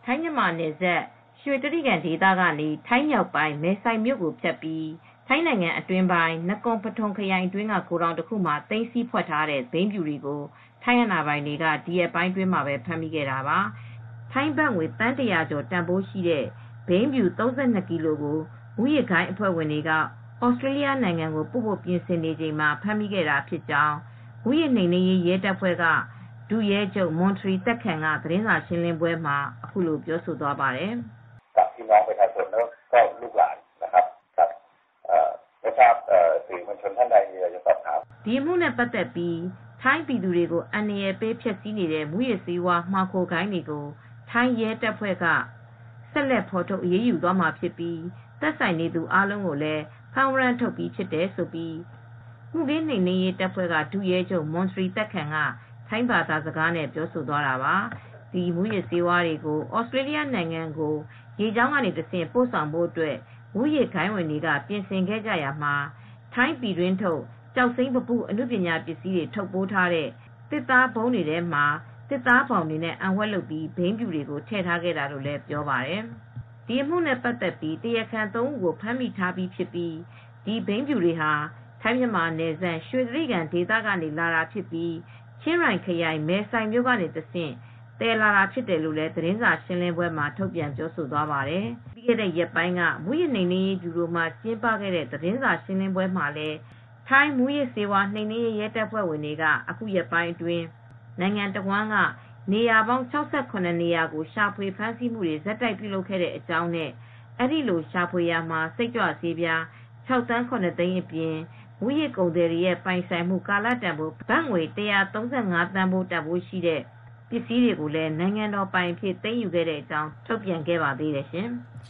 ထိုင်းမြန်မာနယ်စပ်ရွှေတြိဂံဒေသကနေထိုင်းမြောက်ပိုင်းမဲဆိုင်မြို့ကိုဖြတ်ပြီးထိုင်းနိုင်ငံအတွင်းပိုင်းနကွန်ပထုံခရိုင်အတွင်းကဂိုဒေါင်တစ်ခုမှာသိမ်းဆည်းဖွက်ထားတဲ့ဘိန်းဖြူတွေကိုထိုင်းအာဏာပိုင်တွေကဒီရက်ပိုင်းအတွင်းမှာပဲဖမ်းမိခဲ့တာပါ။ထိုင်းဘတ်ငွေသန်း 100 ကျော်တန်ဖိုးရှိတဲ့ဘိန်းဖြူ32 ကီလိုကိုမူးယစ်ဂိုဏ်းအဖွဲ့ဝင်တွေကဩစတြေးလျနိုင်ငံကိုပို့ဖို့ပြင်ဆင်နေချိန်မှာဖမ်းမိခဲ့တာဖြစ်ကြောင်းမူးယစ်နှိမ်နင်းရေးရဲတပ်ဖွဲ့ကဒုရဲချုပ်မွန်ထရီတက်ခန်ကသတင်းစာရှင်းလင်းပွဲမှာအခုလိုပြောဆိုသွားပါတယ်။กับพี่น้องประชาชนแล้วก็ลูกหลานนะครับครับไม่ทราบสื่อมวลชนท่านใดมีอะไรจะสอบถามဒီအမှုနဲ့ပတ်သက်ပြီးထိုင်းပြည်သူတွေကိုအန္တရာယ်ပေးဖျက်ဆီးနေတဲ့မူးယစ်ဆေးဝါးမှောင်ခိုဂိုဏ်းတွေကိုထိုင်းရဲတပ်ဖွဲ့ကဆက်လက်ဖော်ထုတ်အရေးယူသွားမှာဖြစ်ပြီးသက်ဆိုင်နေသူအားလုံးကိုလည်းဖမ်းဝရမ်းထုတ်ပြီးဖြစ်တယ်လို့မှုခင်းနှိမ်နင်းရေးတပ်ဖွဲ့ကဒုရဲချုပ်မွန်ထရီတက်ခန်ကထိုင်းဘာသာစကားနဲ့ပြောဆိုသွားတာပါ။ဒီမူးယစ်ဆေးဝါးတွေကိုဩစတြေးလျနိုင်ငံကိုရေကြောင်းကနေတဆင့်ပို့ဆောင်ဖို့အတွက်မူးယစ်ဂိုဏ်းဝင်တွေကပြင်ဆင်ခဲ့ကြရမှာထိုင်းပြည်တွင်းထုတ်ကျောက်စိမ်းပပုအမှုပညာပစ္စည်းတွေထုတ်ပိုးထားတဲ့တစ်သားပုံးတွေထဲမှာတစ်သားပေါင်တွေနဲ့အံဝှက်လုပ်ပြီးဘိန်းဖြူတွေကိုထည့်ထားခဲ့တာလို့လည်းပြောပါတယ်။ဒီအမှုနဲ့ပတ်သက်ပြီးတရားခံ3ဦးကိုဖမ်းမိထားပြီးဖြစ်ပြီးဒီဘိန်းဖြူတွေဟာထိုင်းမြန်မာနယ်စပ်ရွှေတြိဂံဒေသကနေလာတာဖြစ်ပြီးချင်းရိုင်ခရိုင်မဲဆိုင်မြို့ကနေတဆင့်တည်လာတာဖြစ်တယ်လို့လည်းသတင်းစာရှင်းလင်းပွဲမှာထုတ်ပြန်ပြောဆိုသွားပါတယ်။ပြီးခဲ့တဲ့ရက်ပိုင်းကမူးယစ်နှိမ်နင်းရေးဗျူရိုမှကျင်းပခဲ့တဲ့သတင်းစာရှင်းလင်းပွဲမှာလည်းထိုင်းမူးယစ်ဆေးဝါးနှိမ်နင်းရေးရဲတပ်ဖွဲ့ဝင်တွေကအခုရက်ပိုင်းအတွင်းနိုင်ငံတော်ဝန်ကနေရာပေါင်း68နေရာကိုရှာဖွေဖမ်းဆီးမှုတွေဇက်တိုက်ပြုလုပ်ခဲ့တဲ့အကြောင်းနဲ့အဲဒီလိုရှာဖွေရာမှာစိတ်ကြွဆေးပြား6သန်း9သိန်းအပြင်မူးယစ်ကုန်သည်တွေရဲ့ပိုင်ဆိုင်မှုကာလတန်ဖိုးဘတ်ငွေ135သန်းဖိုးတန်ဖိုးရှိတဲ့ပစ္စည်းတွေကိုလည်းနိုင်ငံတော်ပိုင်အဖြစ်သိမ်းယူခဲ့တဲ့အကြောင်းထုတ်ပြန်ခဲ့ပါသေးတယ်ရှင်။